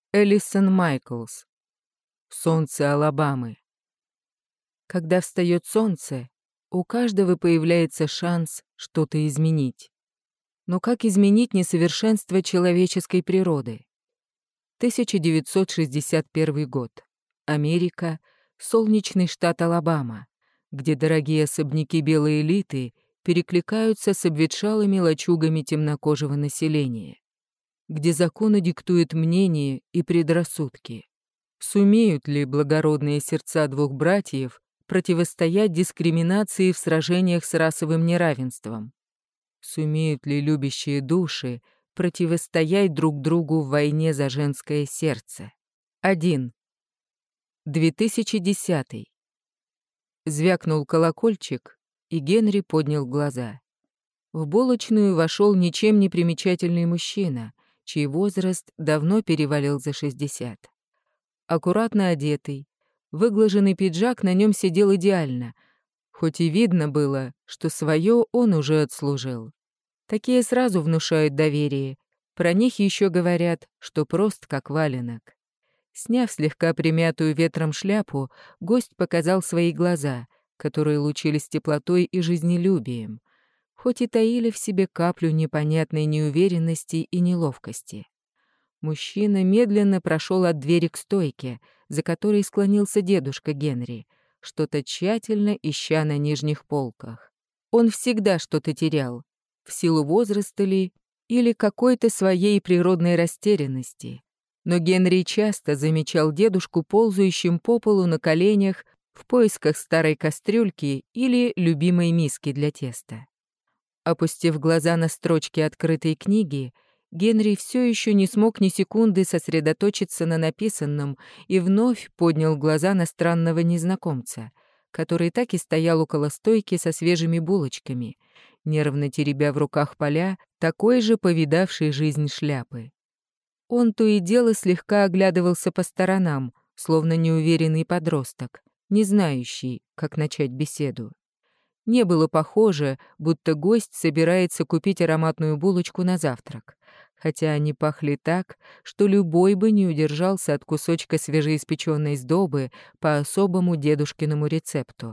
Элисон Майклс. Солнце Алабамы. Когда встает солнце, у каждого появляется шанс что-то изменить. Но как изменить несовершенство человеческой природы? 1961 год. Америка, солнечный штат Алабама, где дорогие особняки белой элиты перекликаются с обветшалыми лачугами темнокожего населения, где законы диктуют мнение и предрассудки. Сумеют ли благородные сердца двух братьев противостоять дискриминации в сражениях с расовым неравенством? Сумеют ли любящие души противостоять друг другу в войне за женское сердце? 1. 2010. Звякнул колокольчик, и Генри поднял глаза. В булочную вошел ничем не примечательный мужчина, чей возраст давно перевалил за 60. Аккуратно одетый, выглаженный пиджак на нем сидел идеально, хоть и видно было, что свое он уже отслужил. Такие сразу внушают доверие, про них еще говорят, что прост как валенок. Сняв слегка примятую ветром шляпу, гость показал свои глаза, которые лучились теплотой и жизнелюбием, хоть и таили в себе каплю непонятной неуверенности и неловкости. Мужчина медленно прошел от двери к стойке, за которой склонился дедушка Генри, что-то тщательно ища на нижних полках. Он всегда что-то терял, в силу возраста ли или какой-то своей природной растерянности. Но Генри часто замечал дедушку ползающим по полу на коленях в поисках старой кастрюльки или любимой миски для теста. Опустив глаза на строчки открытой книги, Генри все еще не смог ни секунды сосредоточиться на написанном и вновь поднял глаза на странного незнакомца, который так и стоял около стойки со свежими булочками, нервно теребя в руках поля такой же повидавшей жизнь шляпы. Он то и дело слегка оглядывался по сторонам, словно неуверенный подросток, не знающий, как начать беседу. Не было похоже, будто гость собирается купить ароматную булочку на завтрак, хотя они пахли так, что любой бы не удержался от кусочка свежеиспеченной сдобы по особому дедушкиному рецепту.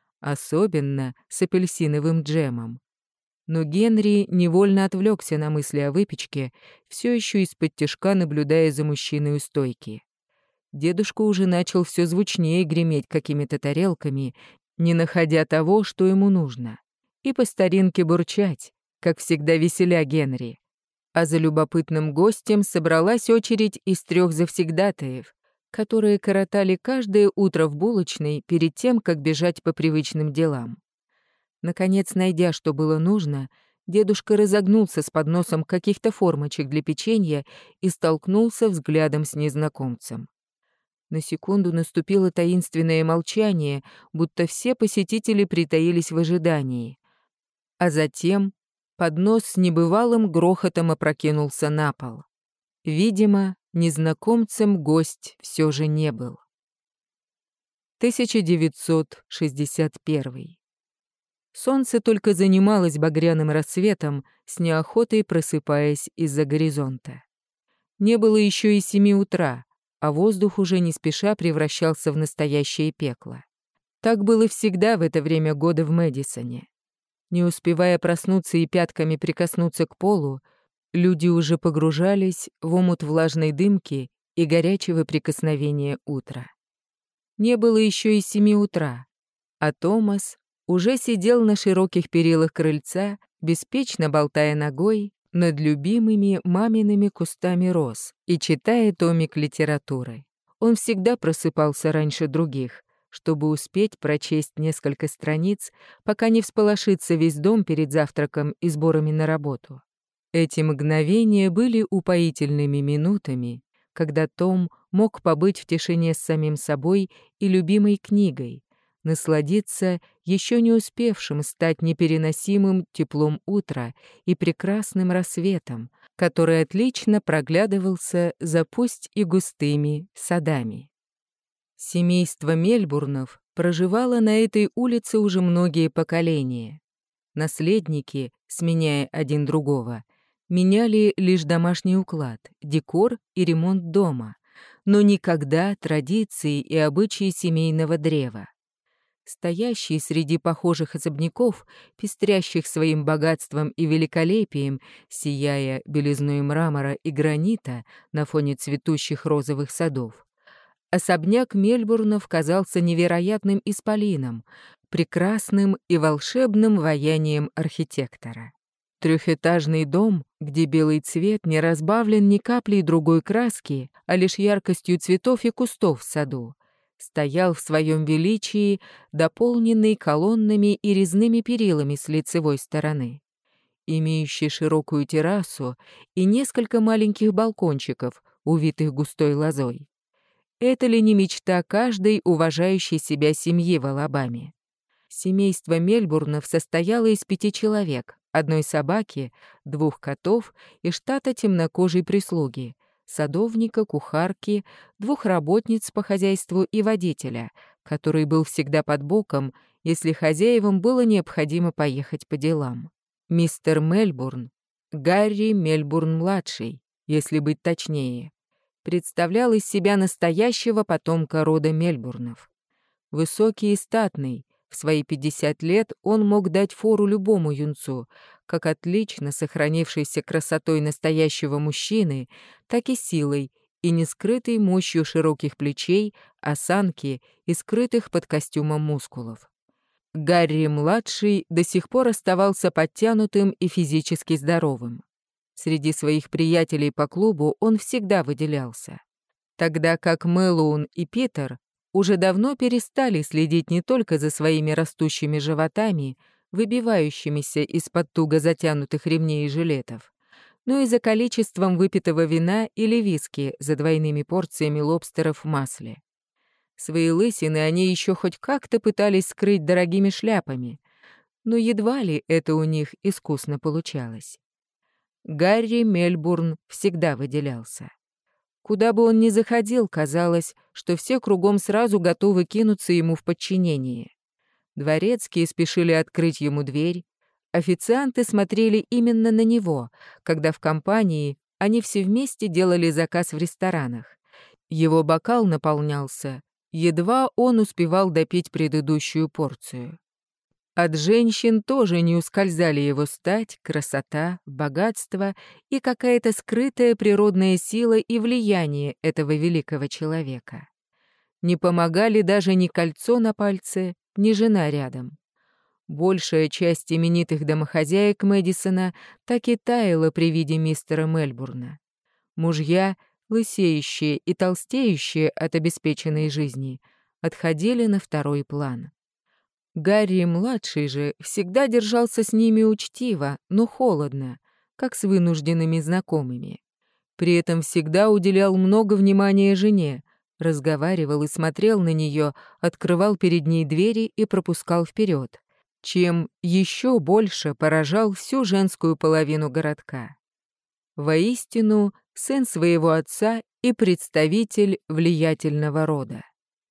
Особенно с апельсиновым джемом. Но Генри невольно отвлекся на мысли о выпечке, все еще из-под тишка наблюдая за мужчиной у стойки. Дедушка уже начал все звучнее греметь какими-то тарелками, не находя того, что ему нужно, и по старинке бурчать, как всегда веселя Генри. А за любопытным гостем собралась очередь из 3 завсегдатаев, которые коротали каждое утро в булочной перед тем, как бежать по привычным делам. Наконец, найдя, что было нужно, дедушка разогнулся с подносом каких-то формочек для печенья и столкнулся взглядом с незнакомцем. На секунду наступило таинственное молчание, будто все посетители притаились в ожидании. А затем поднос с небывалым грохотом опрокинулся на пол. Видимо, незнакомцем гость все же не был. 1961. Солнце только занималось багряным рассветом, с неохотой просыпаясь из-за горизонта. Не было еще и 7 утра, а воздух уже не спеша превращался в настоящее пекло. Так было всегда в это время года в Мэдисоне. Не успевая проснуться и пятками прикоснуться к полу, люди уже погружались в омут влажной дымки и горячего прикосновения утра. Не было еще и 7 утра, а Томас уже сидел на широких перилах крыльца, беспечно болтая ногой над любимыми мамиными кустами роз и читая томик литературы. Он всегда просыпался раньше других, чтобы успеть прочесть несколько страниц, пока не всполошится весь дом перед завтраком и сборами на работу. Эти мгновения были упоительными минутами, когда Том мог побыть в тишине с самим собой и любимой книгой, насладиться еще не успевшим стать непереносимым теплом утра и прекрасным рассветом, который отлично проглядывался за пусть и густыми садами. Семейство Мельбурнов проживало на этой улице уже многие поколения. Наследники, сменяя один другого, меняли лишь домашний уклад, декор и ремонт дома, но никогда традиции и обычаи семейного древа. Стоящий среди похожих особняков, пестрящих своим богатством и великолепием, сияя белизной мрамора и гранита на фоне цветущих розовых садов, особняк Мельбурнов казался невероятным исполином, прекрасным и волшебным ваянием архитектора. Трехэтажный дом, где белый цвет не разбавлен ни каплей другой краски, а лишь яркостью цветов и кустов в саду, стоял в своем величии, дополненный колоннами и резными перилами с лицевой стороны, имеющий широкую террасу и несколько маленьких балкончиков, увитых густой лозой. Это ли не мечта каждой уважающей себя семьи в Алабаме? Семейство Мельбурнов состояло из 5 человек, одной собаки, 2 котов и штата темнокожей прислуги, садовника, кухарки, 2 работниц по хозяйству и водителя, который был всегда под боком, если хозяевам было необходимо поехать по делам. Мистер Мельбурн, Гарри Мельбурн-младший, если быть точнее, представлял из себя настоящего потомка рода Мельбурнов. Высокий и статный, в свои 50 лет он мог дать фору любому юнцу, как отлично сохранившейся красотой настоящего мужчины, так и силой и не скрытой мощью широких плечей, осанки и скрытых под костюмом мускулов. Гарри-младший до сих пор оставался подтянутым и физически здоровым. Среди своих приятелей по клубу он всегда выделялся, тогда как Мэлоун и Питер уже давно перестали следить не только за своими растущими животами, выбивающимися из-под туго затянутых ремней и жилетов, но и за количеством выпитого вина или виски за двойными порциями лобстеров в масле. Свои лысины они еще хоть как-то пытались скрыть дорогими шляпами, но едва ли это у них искусно получалось. Гарри Мельбурн всегда выделялся. Куда бы он ни заходил, казалось, что все кругом сразу готовы кинуться ему в подчинение. Дворецкие спешили открыть ему дверь, официанты смотрели именно на него, когда в компании они все вместе делали заказ в ресторанах. Его бокал наполнялся, едва он успевал допить предыдущую порцию. От женщин тоже не ускользали его стать, красота, богатство и какая-то скрытая природная сила и влияние этого великого человека. Не помогали даже ни кольцо на пальце, ни жена рядом. Большая часть именитых домохозяек Мэдисона так и таяла при виде мистера Мельбурна. Мужья, лысеющие и толстеющие от обеспеченной жизни, отходили на второй план. Гарри-младший же всегда держался с ними учтиво, но холодно, как с вынужденными знакомыми. При этом всегда уделял много внимания жене, разговаривал и смотрел на нее, открывал перед ней двери и пропускал вперед, чем еще больше поражал всю женскую половину городка. Воистину, сын своего отца и представитель влиятельного рода.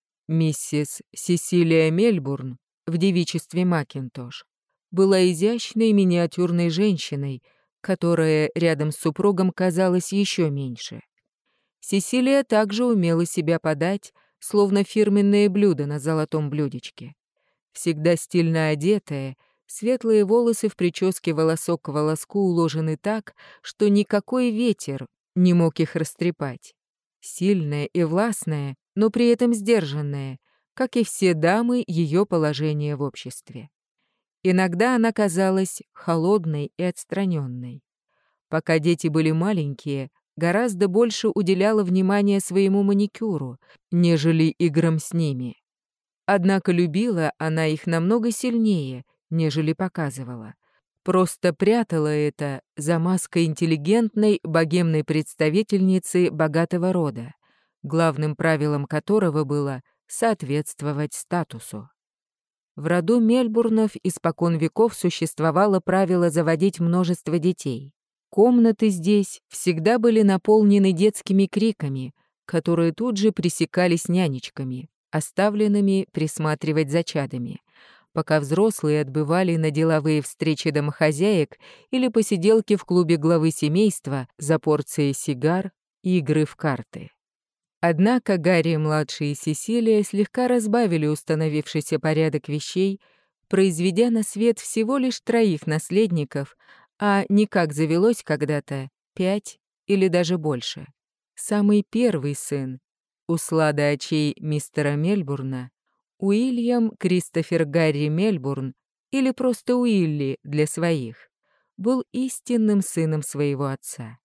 Миссис Сесилия Мельбурн в девичестве Макинтош была изящной миниатюрной женщиной, которая рядом с супругом казалась еще меньше. Сесилия также умела себя подать, словно фирменное блюдо на золотом блюдечке. Всегда стильно одетая, светлые волосы в прическе волосок к волоску уложены так, что никакой ветер не мог их растрепать. Сильная и властная, но при этом сдержанная, как и все дамы ее положения в обществе. Иногда она казалась холодной и отстраненной. Пока дети были маленькие, гораздо больше уделяла внимания своему маникюру, нежели играм с ними. Однако любила она их намного сильнее, нежели показывала. Просто прятала это за маской интеллигентной богемной представительницы богатого рода, главным правилом которого было соответствовать статусу. В роду Мельбурнов испокон веков существовало правило заводить множество детей. Комнаты здесь всегда были наполнены детскими криками, которые тут же пресекались нянечками, оставленными присматривать за чадами, пока взрослые отбывали на деловые встречи домохозяек или посиделки в клубе главы семейства за порцией сигар и игры в карты. Однако Гарри-младший и Сесилия слегка разбавили установившийся порядок вещей, произведя на свет всего лишь 3 наследников, а не как завелось когда-то 5 или даже больше. Самый первый сын, услада очей мистера Мельбурна, Уильям Кристофер Гарри Мельбурн, или просто Уилли для своих, был истинным сыном своего отца.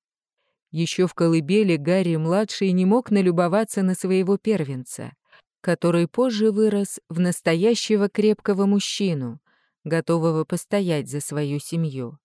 Еще в колыбели Гарри-младший не мог налюбоваться на своего первенца, который позже вырос в настоящего крепкого мужчину, готового постоять за свою семью.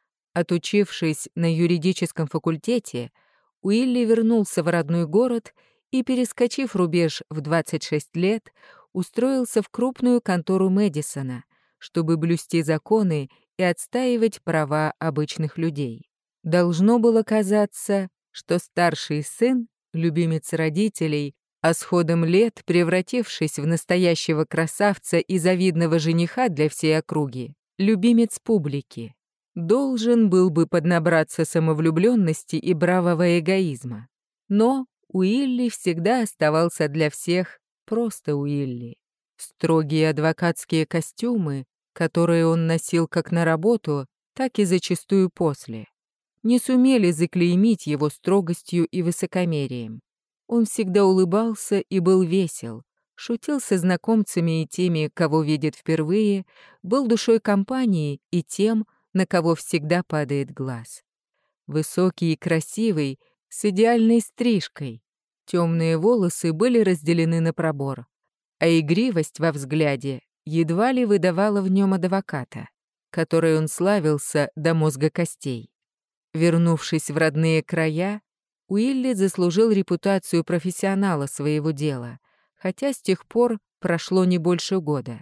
Отучившись на юридическом факультете, Уилли вернулся в родной город и, перескочив рубеж в 26 лет, устроился в крупную контору Мэдисона, чтобы блюсти законы и отстаивать права обычных людей. Должно было казаться, что старший сын, любимец родителей, а с ходом лет превратившись в настоящего красавца и завидного жениха для всей округи, любимец публики, должен был бы поднабраться самовлюбленности и бравого эгоизма. Но Уилли всегда оставался для всех просто Уилли. Строгие адвокатские костюмы, которые он носил как на работу, так и зачастую после, не сумели заклеймить его строгостью и высокомерием. Он всегда улыбался и был весел, шутил со знакомцами и теми, кого видит впервые, был душой компании и тем, на кого всегда падает глаз. Высокий и красивый, с идеальной стрижкой, темные волосы были разделены на пробор, а игривость во взгляде едва ли выдавала в нем адвоката, которой он славился до мозга костей. Вернувшись в родные края, Уилли заслужил репутацию профессионала своего дела, хотя с тех пор прошло не больше года.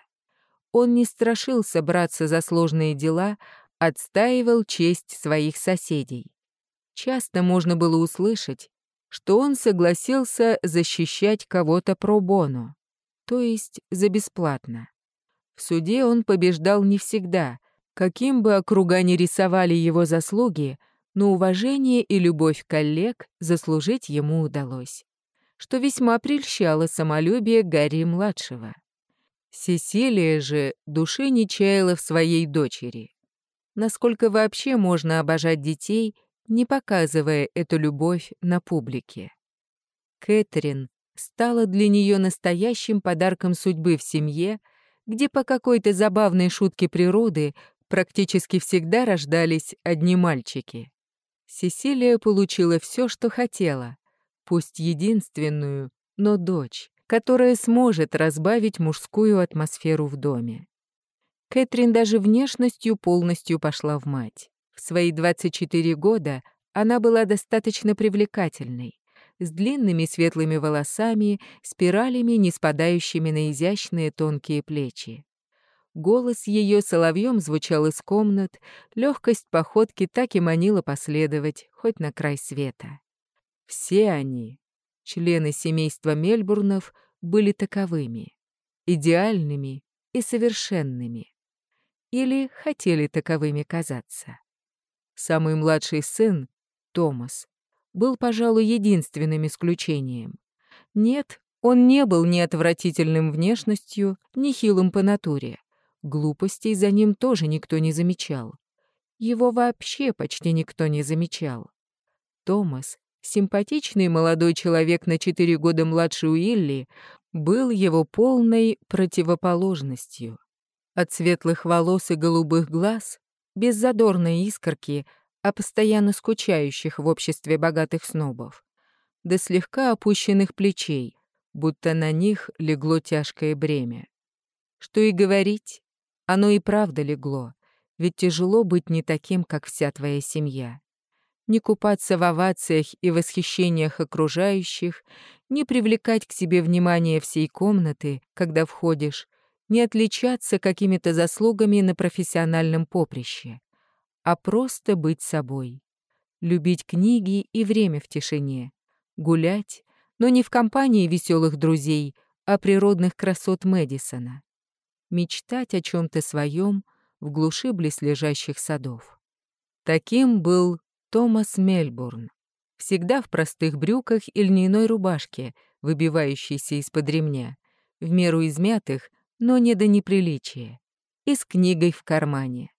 Он не страшился браться за сложные дела, отстаивал честь своих соседей. Часто можно было услышать, что он согласился защищать кого-то про боно, то есть за бесплатно. В суде он побеждал не всегда, каким бы округа ни рисовали его заслуги, но уважение и любовь коллег заслужить ему удалось, что весьма прельщало самолюбие Гарри-младшего. Сесилия же души не чаяла в своей дочери. Насколько вообще можно обожать детей, не показывая эту любовь на публике? Кэтрин стала для нее настоящим подарком судьбы в семье, где по какой-то забавной шутке природы практически всегда рождались одни мальчики. Сесилия получила все, что хотела, пусть единственную, но дочь, которая сможет разбавить мужскую атмосферу в доме. Кэтрин даже внешностью полностью пошла в мать. В свои 24 года она была достаточно привлекательной, с длинными светлыми волосами, спиралями, не спадающими на изящные тонкие плечи. Голос ее соловьем звучал из комнат, легкость походки так и манила последовать, хоть на край света. Все они, члены семейства Мельбурнов, были таковыми, идеальными и совершенными. Или хотели таковыми казаться. Самый младший сын, Томас, был, пожалуй, единственным исключением. Нет, он не был ни отвратительным внешностью, ни хилым по натуре. Глупостей за ним тоже никто не замечал. Его вообще почти никто не замечал. Томас, симпатичный молодой человек на 4 года младше Уилли, был его полной противоположностью. От светлых волос и голубых глаз, без задорной искорки, а постоянно скучающих в обществе богатых снобов, до слегка опущенных плечей, будто на них легло тяжкое бремя. Что и говорить, оно и правда легло, ведь тяжело быть не таким, как вся твоя семья. Не купаться в овациях и восхищениях окружающих, не привлекать к себе внимание всей комнаты, когда входишь, не отличаться какими-то заслугами на профессиональном поприще, а просто быть собой. Любить книги и время в тишине, гулять, но не в компании веселых друзей, а природных красот Мэдисона. Мечтать о чем-то своем в глуши близлежащих садов. Таким был Томас Мельбурн. всегда в простых брюках и льняной рубашке, выбивающейся из-под ремня, в меру измятых, но не до неприличия, и с книгой в кармане.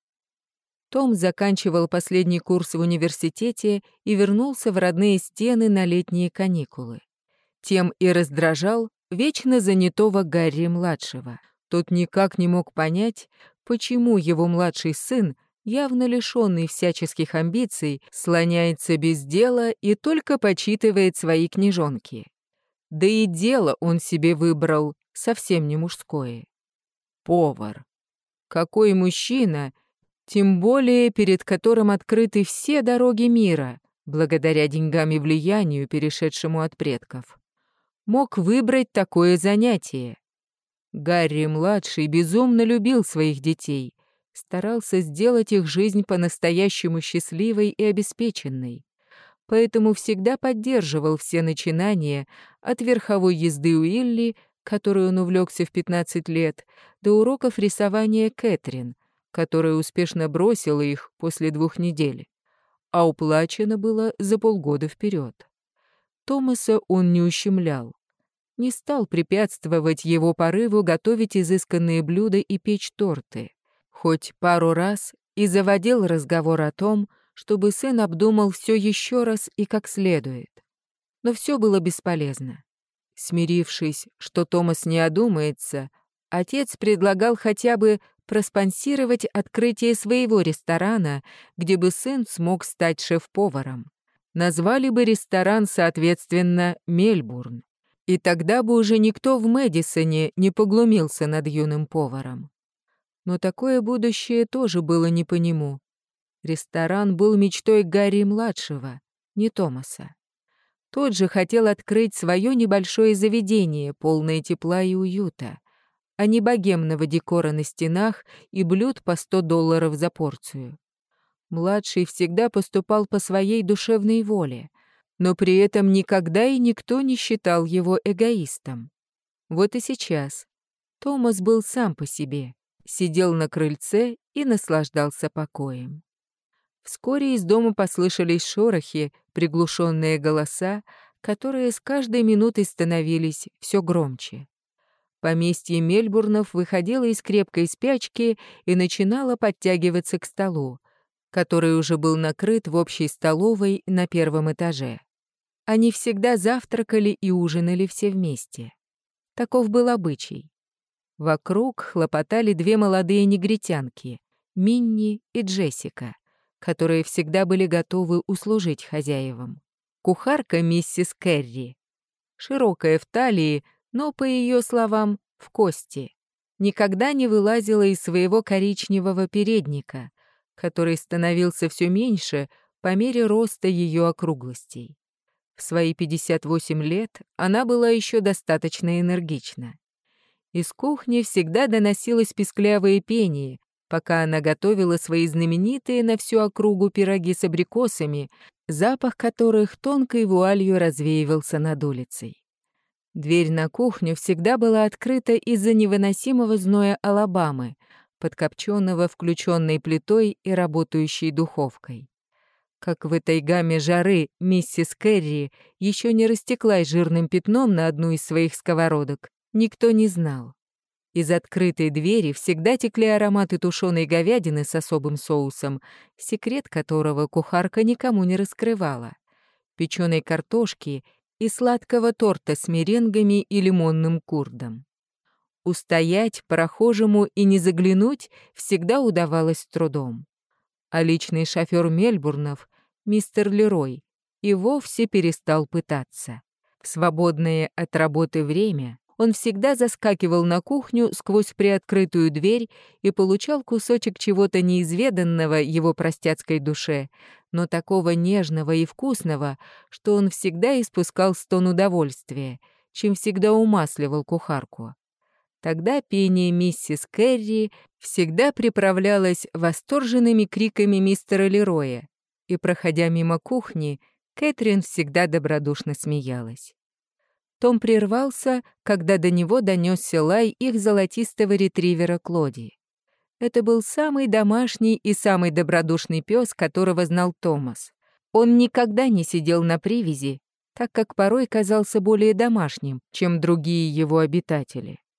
Том заканчивал последний курс в университете и вернулся в родные стены на летние каникулы. Тем и раздражал вечно занятого Гарри-младшего. Тот никак не мог понять, почему его младший сын, явно лишённый всяческих амбиций, слоняется без дела и только почитывает свои книжонки. Да и дело он себе выбрал совсем не мужское. Повар. Какой мужчина, тем более перед которым открыты все дороги мира, благодаря деньгам и влиянию, перешедшему от предков, мог выбрать такое занятие? Гарри-младший безумно любил своих детей, старался сделать их жизнь по-настоящему счастливой и обеспеченной, поэтому всегда поддерживал все начинания от верховой езды Уилли, которой он увлекся в 15 лет, до уроков рисования Кэтрин, которая успешно бросила их после 2 недель, а уплачено было за полгода вперед. Томаса он не ущемлял, не стал препятствовать его порыву готовить изысканные блюда и печь торты, хоть пару раз и заводил разговор о том, чтобы сын обдумал все еще раз и как следует. Но все было бесполезно. Смирившись, что Томас не одумается, отец предлагал хотя бы проспонсировать открытие своего ресторана, где бы сын смог стать шеф-поваром. Назвали бы ресторан, соответственно, «Мельбурн». И тогда бы уже никто в Мэдисоне не поглумился над юным поваром. Но такое будущее тоже было не по нему. Ресторан был мечтой Гарри-младшего, не Томаса. Тот же хотел открыть свое небольшое заведение, полное тепла и уюта, а не богемного декора на стенах и блюд по $100 за порцию. Младший всегда поступал по своей душевной воле, но при этом никогда и никто не считал его эгоистом. Вот и сейчас Томас был сам по себе, сидел на крыльце и наслаждался покоем. Вскоре из дома послышались шорохи, приглушенные голоса, которые с каждой минутой становились все громче. Поместье Мельбурнов выходило из крепкой спячки и начинало подтягиваться к столу, который уже был накрыт в общей столовой на 1-м этаже. Они всегда завтракали и ужинали все вместе. Таков был обычай. Вокруг хлопотали 2 молодые негритянки, Минни и Джессика, которые всегда были готовы услужить хозяевам. Кухарка миссис Керри, широкая в талии, но, по ее словам, в кости, никогда не вылазила из своего коричневого передника, который становился все меньше по мере роста ее округлостей. В свои 58 лет она была еще достаточно энергична. Из кухни всегда доносилось писклявое пение, пока она готовила свои знаменитые на всю округу пироги с абрикосами, запах которых тонкой вуалью развеивался над улицей. Дверь на кухню всегда была открыта из-за невыносимого зноя Алабамы, подкопченного включенной плитой и работающей духовкой. Как в этой гамме жары миссис Керри еще не растеклась жирным пятном на одну из своих сковородок, никто не знал. Из открытой двери всегда текли ароматы тушеной говядины с особым соусом, секрет которого кухарка никому не раскрывала, печеной картошки и сладкого торта с меренгами и лимонным курдом. Устоять прохожему и не заглянуть всегда удавалось с трудом. А личный шофер Мельбурнов, мистер Лерой, и вовсе перестал пытаться. В свободное от работы время он всегда заскакивал на кухню сквозь приоткрытую дверь и получал кусочек чего-то неизведанного его простяцкой душе, но такого нежного и вкусного, что он всегда испускал стон удовольствия, чем всегда умасливал кухарку. Тогда пение миссис Керри всегда приправлялось восторженными криками мистера Лероя, и, проходя мимо кухни, Кэтрин всегда добродушно смеялась. Том прервался, когда до него донесся лай их золотистого ретривера Клоди. Это был самый домашний и самый добродушный пес, которого знал Томас. Он никогда не сидел на привязи, так как порой казался более домашним, чем другие его обитатели.